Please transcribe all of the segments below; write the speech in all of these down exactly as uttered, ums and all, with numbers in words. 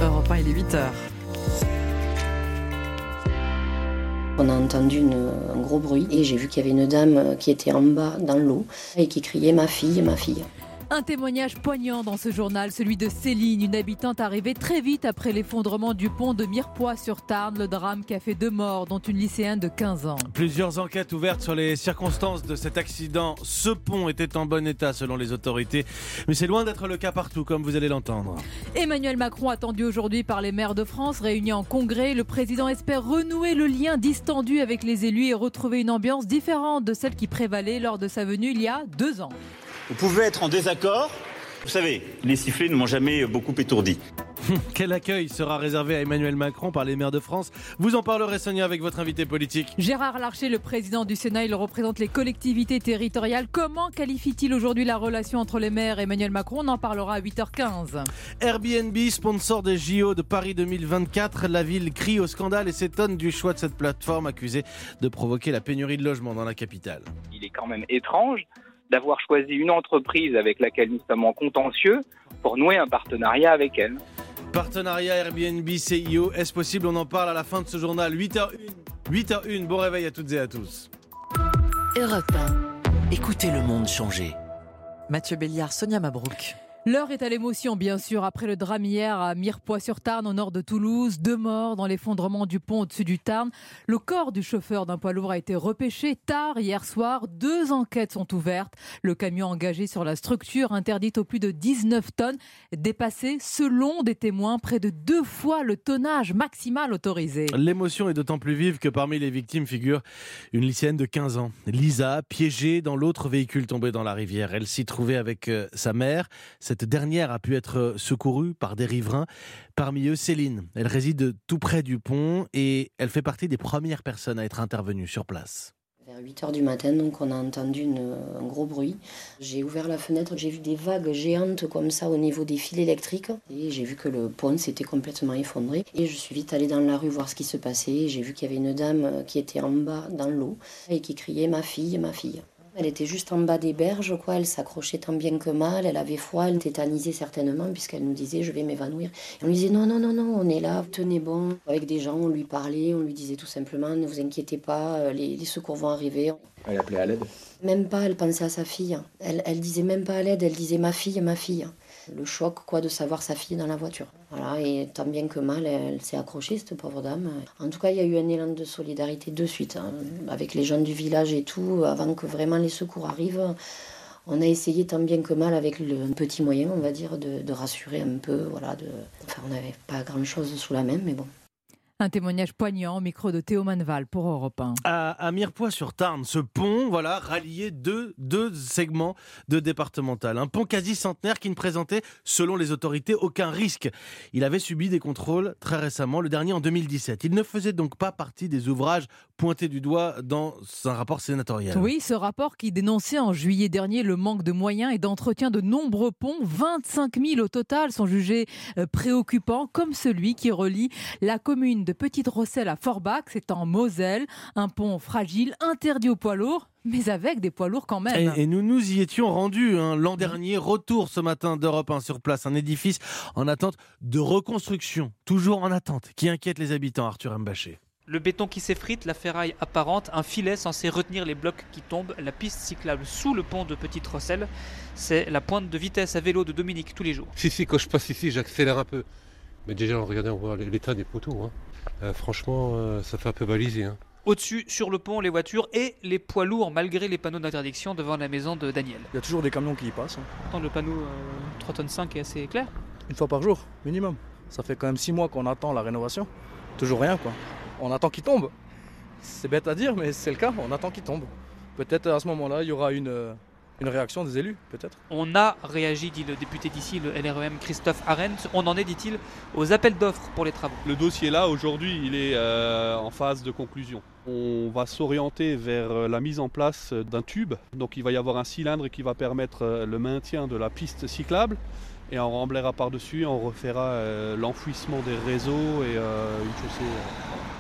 Europe un, il est huit heures. On a entendu une, un gros bruit et j'ai vu qu'il y avait une dame qui était en bas dans l'eau et qui criait « ma fille, ma fille ». Un témoignage poignant dans ce journal, celui de Céline, une habitante arrivée très vite après l'effondrement du pont de Mirepoix-sur-Tarn, le drame qui a fait deux morts, dont une lycéenne de quinze ans. Plusieurs enquêtes ouvertes sur les circonstances de cet accident. Ce pont était en bon état selon les autorités, mais c'est loin d'être le cas partout, comme vous allez l'entendre. Emmanuel Macron attendu aujourd'hui par les maires de France, réunis en congrès. Le président espère renouer le lien distendu avec les élus et retrouver une ambiance différente de celle qui prévalait lors de sa venue il y a deux ans. Vous pouvez être en désaccord. Vous savez, les sifflets ne m'ont jamais beaucoup étourdi. Quel accueil sera réservé à Emmanuel Macron par les maires de France? Vous en parlerez, Sonia, avec votre invité politique. Gérard Larcher, le président du Sénat, il représente les collectivités territoriales. Comment qualifie-t-il aujourd'hui la relation entre les maires et Emmanuel Macron? On en parlera à huit heures quinze. Airbnb, sponsor des J O de Paris deux mille vingt-quatre. La ville crie au scandale et s'étonne du choix de cette plateforme accusée de provoquer la pénurie de logements dans la capitale. Il est quand même étrange d'avoir choisi une entreprise avec laquelle nous sommes en contentieux pour nouer un partenariat avec elle. Partenariat Airbnb C I O, est-ce possible? On en parle à la fin de ce journal. huit heures un, huit heures un, bon réveil à toutes et à tous. Europe un, écoutez le monde changer. Mathieu Béliard, Sonia Mabrouk. L'heure est à l'émotion, bien sûr, après le drame hier à Mirepoix-sur-Tarn, au nord de Toulouse. Deux morts dans l'effondrement du pont au-dessus du Tarn. Le corps du chauffeur d'un poids lourd a été repêché tard hier soir. Deux enquêtes sont ouvertes. Le camion engagé sur la structure interdite aux plus de dix-neuf tonnes, dépassé, selon des témoins, près de deux fois le tonnage maximal autorisé. L'émotion est d'autant plus vive que parmi les victimes figure une lycéenne de quinze ans. Lisa, piégée dans l'autre véhicule tombé dans la rivière. Elle s'y trouvait avec euh, sa mère. Cette dernière a pu être secourue par des riverains, parmi eux Céline. Elle réside tout près du pont et elle fait partie des premières personnes à être intervenues sur place. Vers huit heures du matin, donc on a entendu une, un gros bruit. J'ai ouvert la fenêtre, j'ai vu des vagues géantes comme ça au niveau des fils électriques et j'ai vu que le pont s'était complètement effondré. Et je suis vite allée dans la rue voir ce qui se passait. J'ai vu qu'il y avait une dame qui était en bas dans l'eau et qui criait « ma fille, ma fille ». Elle était juste en bas des berges, quoi. Elle s'accrochait tant bien que mal, elle avait froid, elle tétanisait certainement puisqu'elle nous disait « je vais m'évanouir ». Et on lui disait « non, non, non, non, on est là, tenez bon ». Avec des gens, on lui parlait, on lui disait tout simplement « ne vous inquiétez pas, les, les secours vont arriver ». Elle appelait à l'aide? Même pas, elle pensait à sa fille. Elle, elle disait même pas à l'aide, elle disait « ma fille, ma fille ». Le choc, quoi, de savoir sa fille dans la voiture. Voilà, et tant bien que mal, elle, elle s'est accrochée, cette pauvre dame. En tout cas, il y a eu un élan de solidarité de suite, hein, avec les jeunes du village et tout, avant que vraiment les secours arrivent. On a essayé tant bien que mal, avec le petit moyen, on va dire, de, de rassurer un peu. Voilà, de... Enfin, on n'avait pas grand-chose sous la main, mais bon. Un témoignage poignant au micro de Théo Manval pour Europe un. À, à Mirepoix-sur-Tarn, ce pont, voilà, ralliait deux, deux segments de départemental. Un pont quasi centenaire qui ne présentait, selon les autorités, aucun risque. Il avait subi des contrôles très récemment, le dernier en deux mille dix-sept. Il ne faisait donc pas partie des ouvrages pointés du doigt dans un rapport sénatorial. Oui, ce rapport qui dénonçait en juillet dernier le manque de moyens et d'entretien de nombreux ponts. vingt-cinq mille au total sont jugés préoccupants, comme celui qui relie la commune de Petite-Rosselle à Forbach, c'est en Moselle. Un pont fragile, interdit aux poids lourds, mais avec des poids lourds quand même. Et, et nous nous y étions rendus hein, l'an dernier. Retour ce matin d'Europe un sur place. Un édifice en attente de reconstruction, toujours en attente, qui inquiète les habitants. Arthur Mbaché. Le béton qui s'effrite, la ferraille apparente, un filet censé retenir les blocs qui tombent, la piste cyclable sous le pont de Petite-Rosselle. C'est la pointe de vitesse à vélo de Dominique tous les jours. Si, si, quand je passe ici, j'accélère un peu. Mais déjà, regardez, on voit l'état des poteaux. Hein. Euh, franchement, euh, ça fait un peu baliser. Hein. Au-dessus, sur le pont, les voitures et les poids lourds, malgré les panneaux d'interdiction devant la maison de Daniel. Il y a toujours des camions qui y passent. Hein. Pourtant, le panneau euh, trois tonnes cinq est assez clair. Une fois par jour, minimum. Ça fait quand même six mois qu'on attend la rénovation. Toujours rien, quoi. On attend qu'il tombe. C'est bête à dire, mais c'est le cas. On attend qu'il tombe. Peut-être à ce moment-là, il y aura une... Euh... Une réaction des élus, peut-être? On a réagi, dit le député d'ici, le L R E M Christophe Arendt. On en est, dit-il, aux appels d'offres pour les travaux. Le dossier là, aujourd'hui, il est euh, en phase de conclusion. On va s'orienter vers la mise en place d'un tube. Donc il va y avoir un cylindre qui va permettre le maintien de la piste cyclable. Et on remblaiera par-dessus, on refera euh, l'enfouissement des réseaux et euh, une chaussée. Euh,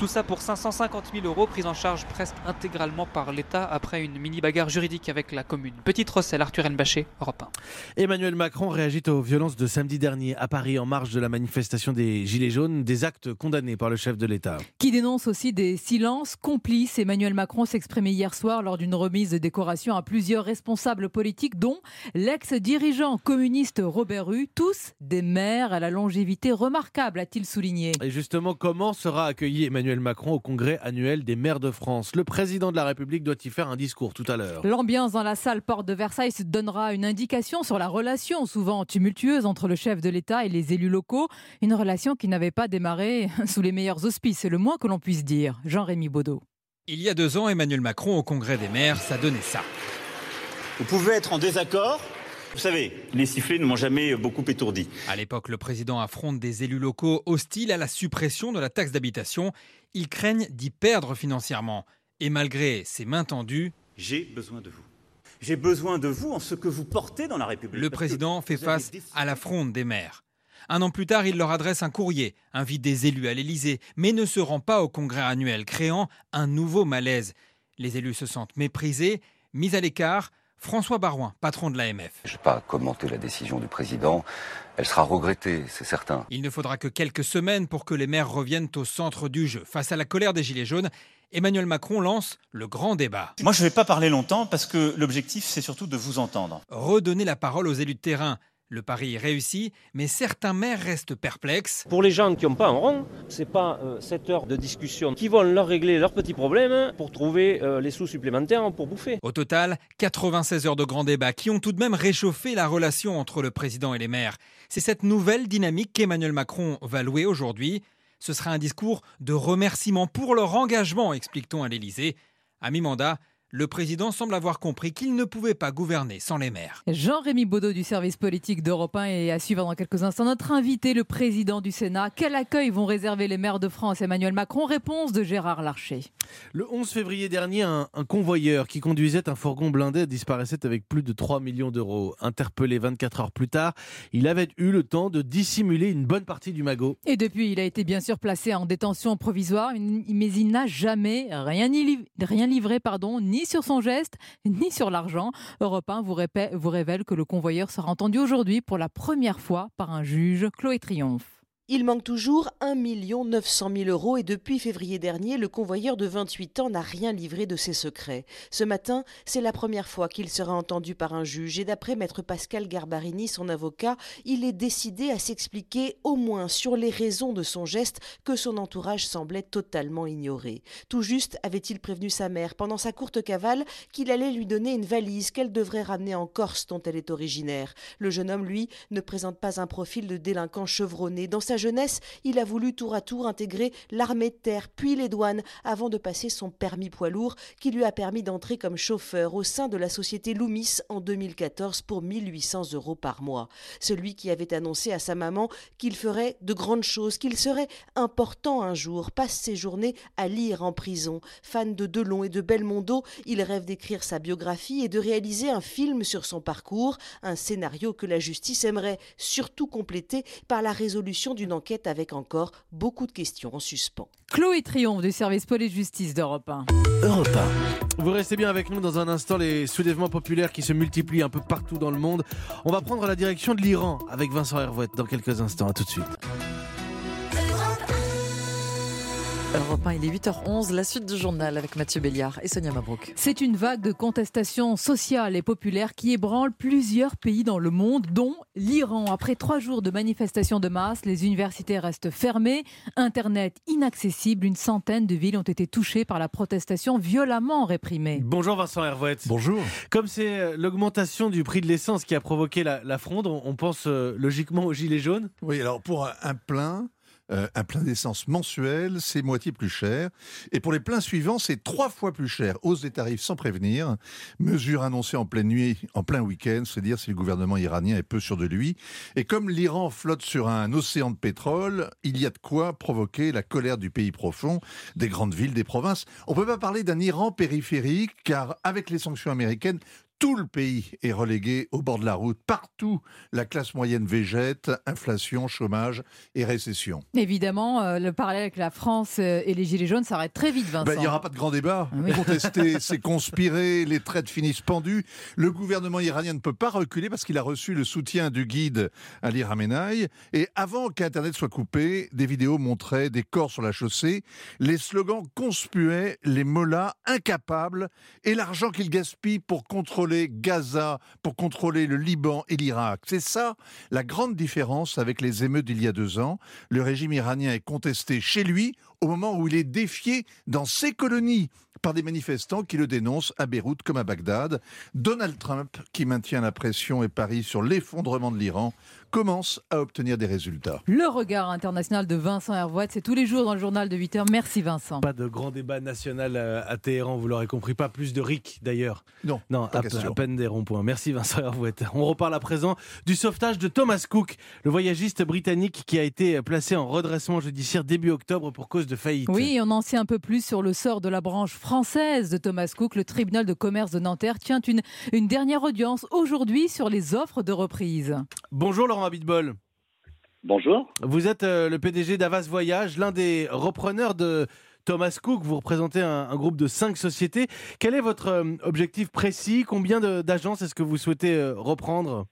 Tout ça pour cinq cent cinquante mille euros, prise en charge presque intégralement par l'État après une mini-bagarre juridique avec la commune. Petite Rosselle, Arthur Elbachet, Europe un. Emmanuel Macron réagit aux violences de samedi dernier à Paris en marge de la manifestation des Gilets jaunes, des actes condamnés par le chef de l'État. Qui dénonce aussi des silences complices. Emmanuel Macron s'exprimait hier soir lors d'une remise de décoration à plusieurs responsables politiques, dont l'ex-dirigeant communiste Robert Hue, tous des maires à la longévité remarquable, a-t-il souligné. Et justement, comment sera accueilli Emmanuel Macron au congrès annuel des maires de France? Le président de la République doit y faire un discours tout à l'heure. L'ambiance dans la salle porte de Versailles se donnera une indication sur la relation souvent tumultueuse entre le chef de l'État et les élus locaux. Une relation qui n'avait pas démarré sous les meilleurs auspices, c'est le moins que l'on puisse dire. Jean-Rémy Baudot. Il y a deux ans, Emmanuel Macron au congrès des maires, ça donnait ça. Vous pouvez être en désaccord. Vous savez, les sifflets ne m'ont jamais beaucoup étourdi. À l'époque, le président affronte des élus locaux hostiles à la suppression de la taxe d'habitation. Ils craignent d'y perdre financièrement. Et malgré ses mains tendues, j'ai besoin de vous. J'ai besoin de vous en ce que vous portez dans la République. Le président fait face à la fronde des maires. Un an plus tard, il leur adresse un courrier, invite des élus à l'Élysée, mais ne se rend pas au congrès annuel, créant un nouveau malaise. Les élus se sentent méprisés, mis à l'écart. François Baroin, patron de l'A M F. Je ne vais pas commenter la décision du président. Elle sera regrettée, c'est certain. Il ne faudra que quelques semaines pour que les maires reviennent au centre du jeu. Face à la colère des Gilets jaunes, Emmanuel Macron lance le grand débat. Moi, je ne vais pas parler longtemps parce que l'objectif, c'est surtout de vous entendre. Redonner la parole aux élus de terrain. Le pari est réussi, mais certains maires restent perplexes. Pour les gens qui n'ont pas un rond, ce n'est pas euh, sept heures de discussion qui vont leur régler leurs petits problèmes pour trouver euh, les sous supplémentaires pour bouffer. Au total, quatre-vingt-seize heures de grands débats qui ont tout de même réchauffé la relation entre le président et les maires. C'est cette nouvelle dynamique qu'Emmanuel Macron va louer aujourd'hui. Ce sera un discours de remerciement pour leur engagement, explique-t-on à l'Élysée. À mi-mandat, le président semble avoir compris qu'il ne pouvait pas gouverner sans les maires. Jean-Rémy Baudot du service politique d'Europe un et à suivre dans quelques instants notre invité, le président du Sénat. Quel accueil vont réserver les maires de France? Emmanuel Macron, réponse de Gérard Larcher. Le onze février dernier, un, un convoyeur qui conduisait un fourgon blindé disparaissait avec plus de trois millions d'euros. Interpellé vingt-quatre heures plus tard, il avait eu le temps de dissimuler une bonne partie du magot. Et depuis, il a été bien sûr placé en détention provisoire, mais il n'a jamais rien, rien livré, pardon, ni sur son geste, ni sur l'argent. Europe un vous, répè- vous révèle que le convoyeur sera entendu aujourd'hui pour la première fois par un juge. Chloé Triomphe. Il manque toujours un million neuf cent mille euros et depuis février dernier, le convoyeur de vingt-huit ans n'a rien livré de ses secrets. Ce matin, c'est la première fois qu'il sera entendu par un juge et d'après maître Pascal Garbarini, son avocat, il est décidé à s'expliquer au moins sur les raisons de son geste que son entourage semblait totalement ignorer. Tout juste avait-il prévenu sa mère pendant sa courte cavale qu'il allait lui donner une valise qu'elle devrait ramener en Corse dont elle est originaire. Le jeune homme, lui, ne présente pas un profil de délinquant chevronné. Dans sa jeunesse, il a voulu tour à tour intégrer l'armée de terre, puis les douanes, avant de passer son permis poids lourd qui lui a permis d'entrer comme chauffeur au sein de la société Loomis en deux mille quatorze pour mille huit cents euros par mois. Celui qui avait annoncé à sa maman qu'il ferait de grandes choses, qu'il serait important un jour, passe ses journées à lire en prison. Fan de Delon et de Belmondo, il rêve d'écrire sa biographie et de réaliser un film sur son parcours, un scénario que la justice aimerait surtout compléter par la résolution du une enquête avec encore beaucoup de questions en suspens. Chloé Triomphe du service police-justice d'Europe un. Europe un. Vous restez bien avec nous dans un instant, les soulèvements populaires qui se multiplient un peu partout dans le monde. On va prendre la direction de l'Iran avec Vincent Hervouet dans quelques instants. À tout de suite. Europe un, il est huit heures onze, la suite du journal avec Mathieu Béliard et Sonia Mabrouk. C'est une vague de contestation sociale et populaire qui ébranle plusieurs pays dans le monde, dont l'Iran. Après trois jours de manifestations de masse, les universités restent fermées, Internet inaccessible. Une centaine de villes ont été touchées par la protestation violemment réprimée. Bonjour Vincent Hervouet. Bonjour. Comme c'est l'augmentation du prix de l'essence qui a provoqué la, la fronde, on, on pense euh, logiquement aux gilets jaunes. Oui, alors pour un, un plein... Euh, un plein d'essence mensuel, c'est moitié plus cher. Et pour les pleins suivants, c'est trois fois plus cher. Hausse des tarifs sans prévenir. Mesure annoncée en pleine nuit, en plein week-end, c'est dire si le gouvernement iranien est peu sûr de lui. Et comme l'Iran flotte sur un océan de pétrole, il y a de quoi provoquer la colère du pays profond, des grandes villes, des provinces. On ne peut pas parler d'un Iran périphérique, car avec les sanctions américaines, Tout le pays est relégué au bord de la route. Partout, la classe moyenne végète, inflation, chômage et récession. Évidemment, euh, le parallèle avec la France euh, et les Gilets jaunes s'arrête très vite, Vincent. Ben, il n'y aura pas de grand débat. Oui. Contester, c'est conspirer, les traites finissent pendues. Le gouvernement iranien ne peut pas reculer parce qu'il a reçu le soutien du guide Ali Khamenei. Et avant qu'Internet soit coupé, des vidéos montraient des corps sur la chaussée. Les slogans conspuaient les mollahs incapables et l'argent qu'ils gaspillent pour contrôler Gaza, pour contrôler le Liban et l'Irak. C'est ça la grande différence avec les émeutes d'il y a deux ans. Le régime iranien est contesté chez lui au moment où il est défié dans ses colonies par des manifestants qui le dénoncent à Beyrouth comme à Bagdad. Donald Trump, qui maintient la pression et parie sur l'effondrement de l'Iran, commence à obtenir des résultats. Le regard international de Vincent Hervouet, c'est tous les jours dans le journal de huit heures. Merci Vincent. Pas de grand débat national à Téhéran, vous l'aurez compris. Pas plus de R I C d'ailleurs. Non, non pas à, question. à peine des ronds-points. Merci Vincent Hervouet. On reparle à présent du sauvetage de Thomas Cook, le voyagiste britannique qui a été placé en redressement judiciaire début octobre pour cause de faillite. Oui, on en sait un peu plus sur le sort de la branche française de Thomas Cook. Le tribunal de commerce de Nanterre tient une, une dernière audience aujourd'hui sur les offres de reprise. Bonjour Laurent Abitbol. Bonjour. Vous êtes euh, le P D G d'Avas Voyage, l'un des repreneurs de Thomas Cook. Vous représentez un, un groupe de cinq sociétés. Quel est votre euh, objectif précis? Combien de, d'agences est-ce que vous souhaitez euh, reprendre?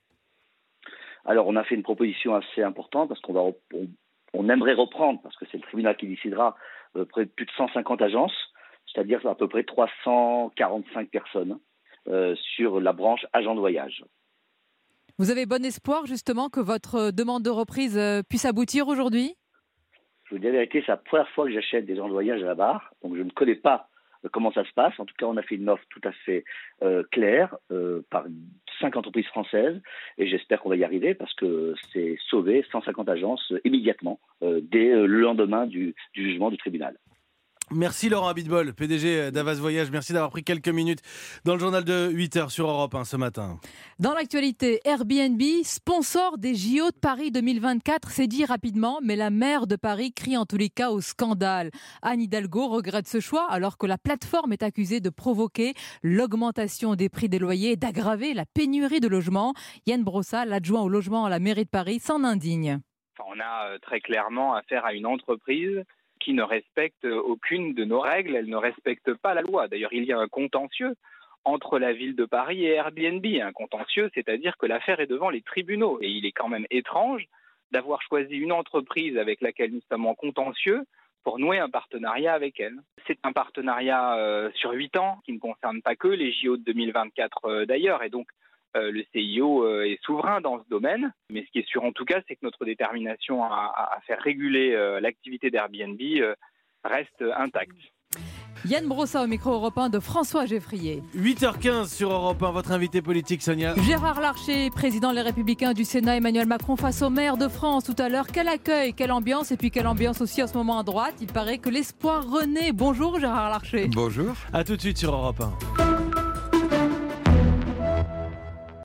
Alors, on a fait une proposition assez importante parce qu'on va, on, on aimerait reprendre, parce que c'est le tribunal qui décidera, euh, près de plus de cent cinquante agences, c'est-à-dire à peu près trois cent quarante-cinq personnes euh, sur la branche agent de voyage. Vous avez bon espoir justement que votre demande de reprise puisse aboutir aujourd'hui? Je vous dis la vérité, c'est la première fois que j'achète des gens de voyage à la barre, donc je ne connais pas comment ça se passe. En tout cas, on a fait une offre tout à fait euh, claire euh, par cinq entreprises françaises et j'espère qu'on va y arriver parce que c'est sauver cent cinquante agences euh, immédiatement euh, dès euh, le lendemain du, du jugement du tribunal. Merci Laurent Abitbol, P D G d'Avas Voyage. Merci d'avoir pris quelques minutes dans le journal de huit heures sur Europe un ce matin. Dans l'actualité, Airbnb, sponsor des J O de Paris deux mille vingt-quatre, c'est dit rapidement, mais la maire de Paris crie en tous les cas au scandale. Anne Hidalgo regrette ce choix alors que la plateforme est accusée de provoquer l'augmentation des prix des loyers et d'aggraver la pénurie de logements. Yann Brossa, l'adjoint au logement à la mairie de Paris, s'en indigne. Enfin, on a euh, très clairement affaire à une entreprise qui ne respecte aucune de nos règles, elle ne respecte pas la loi. D'ailleurs, il y a un contentieux entre la ville de Paris et Airbnb. Un contentieux, c'est-à-dire que l'affaire est devant les tribunaux. Et il est quand même étrange d'avoir choisi une entreprise avec laquelle nous sommes en contentieux pour nouer un partenariat avec elle. C'est un partenariat euh, sur huit ans qui ne concerne pas que les J O de deux mille vingt-quatre euh, d'ailleurs. Et donc, Euh, le C I O euh, est souverain dans ce domaine, mais ce qui est sûr en tout cas, c'est que notre détermination à, à, à faire réguler euh, l'activité d'Airbnb euh, reste intacte. Yann Brossa au micro européen de François Geffrier. huit heures quinze sur Europe un, votre invité politique Sonia. Gérard Larcher, président Les Républicains du Sénat, Emmanuel Macron face au maire de France tout à l'heure. Quel accueil, quelle ambiance et puis quelle ambiance aussi en ce moment à droite. Il paraît que l'espoir renaît. Bonjour Gérard Larcher. Bonjour. A tout de suite sur Europe un.